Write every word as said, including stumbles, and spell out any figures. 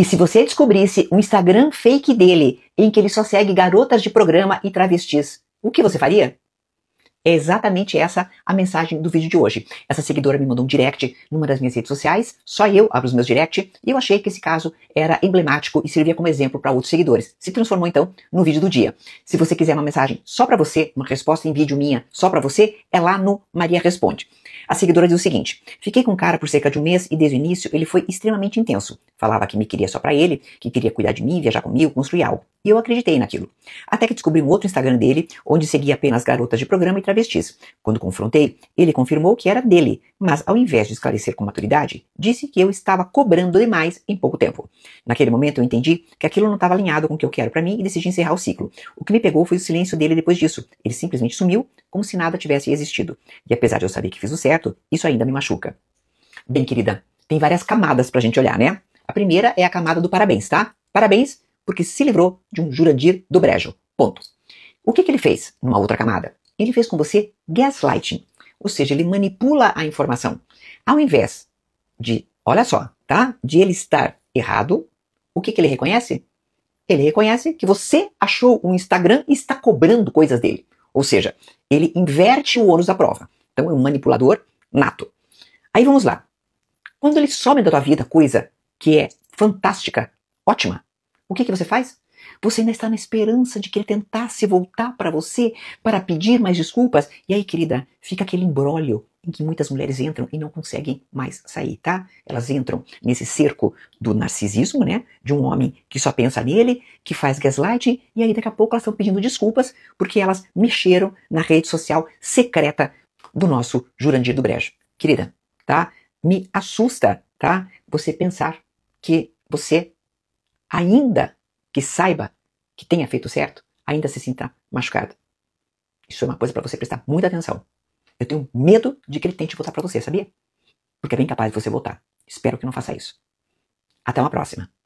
E se você descobrisse um Instagram fake dele, em que ele só segue garotas de programa e travestis, o que você faria? É exatamente essa a mensagem do vídeo de hoje. Essa seguidora me mandou um direct numa das minhas redes sociais, só eu abro os meus direct, e eu achei que esse caso era emblemático e servia como exemplo para outros seguidores. Se transformou então no vídeo do dia. Se você quiser uma mensagem só para você, uma resposta em vídeo minha só para você, é lá no Maria Responde. A seguidora diz o seguinte: fiquei com o cara por cerca de um mês e desde o início ele foi extremamente intenso. Falava que me queria só pra ele, que queria cuidar de mim, viajar comigo, construir algo. E eu acreditei naquilo. Até que descobri um outro Instagram dele, onde seguia apenas garotas de programa e travestis. Quando confrontei, ele confirmou que era dele, mas ao invés de esclarecer com maturidade, disse que eu estava cobrando demais em pouco tempo. Naquele momento eu entendi que aquilo não estava alinhado com o que eu quero pra mim e decidi encerrar o ciclo. O que me pegou foi o silêncio dele depois disso. Ele simplesmente sumiu, como se nada tivesse existido. E apesar de eu saber que fiz o certo, isso ainda me machuca. Bem, querida, tem várias camadas pra gente olhar, né? A primeira é a camada do parabéns, tá? Parabéns porque se livrou de um Jurandir do Brejo. Ponto. O que que ele fez numa outra camada? Ele fez com você gaslighting. Ou seja, ele manipula a informação. Ao invés de, olha só, tá? De ele estar errado, o que que ele reconhece? Ele reconhece que você achou um Instagram e está cobrando coisas dele. Ou seja, ele inverte o ônus da prova. Então é um manipulador nato. Aí vamos lá. Quando ele some da tua vida coisa que é fantástica, ótima, o que que você faz? Você ainda está na esperança de que ele tentasse voltar para você para pedir mais desculpas. E aí, querida, fica aquele imbróglio em que muitas mulheres entram e não conseguem mais sair, tá? Elas entram nesse cerco do narcisismo, né? De um homem que só pensa nele, que faz gaslighting, e aí daqui a pouco elas estão pedindo desculpas porque elas mexeram na rede social secreta do nosso Jurandir do Brejo. Querida, tá? Me assusta, tá? Você pensar que você, ainda que saiba que tenha feito certo, ainda se sinta machucada. Isso é uma coisa para você prestar muita atenção. Eu tenho medo de que ele tente voltar para você, sabia? Porque é bem capaz de você voltar. Espero que não faça isso. Até uma próxima.